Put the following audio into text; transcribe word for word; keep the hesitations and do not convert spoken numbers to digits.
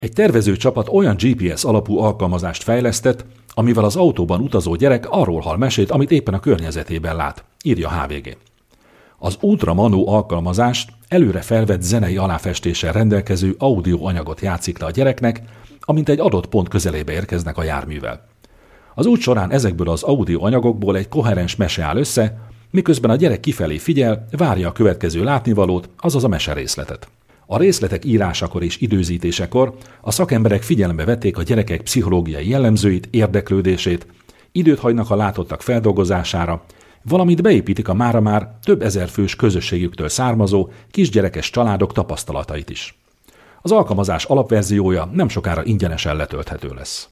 Egy tervező csapat olyan gé pé es alapú alkalmazást fejlesztett, amivel az autóban utazó gyerek arról hall mesét, amit éppen a környezetében lát, írja há vé gé. Az Ultra Mano alkalmazást előre felvett zenei aláfestéssel rendelkező audio anyagot játszik le a gyereknek, amint egy adott pont közelébe érkeznek a járművel. Az út során ezekből az audio anyagokból egy koherens mese áll össze, miközben a gyerek kifelé figyel, várja a következő látnivalót, azaz a meserészletet. A részletek írásakor és időzítésekor a szakemberek figyelembe vették a gyerekek pszichológiai jellemzőit, érdeklődését, időt hagynak a látottak feldolgozására, valamint beépítik a mára már több ezer fős közösségüktől származó kisgyerekes családok tapasztalatait is. Az alkalmazás alapverziója nem sokára ingyenesen letölthető lesz.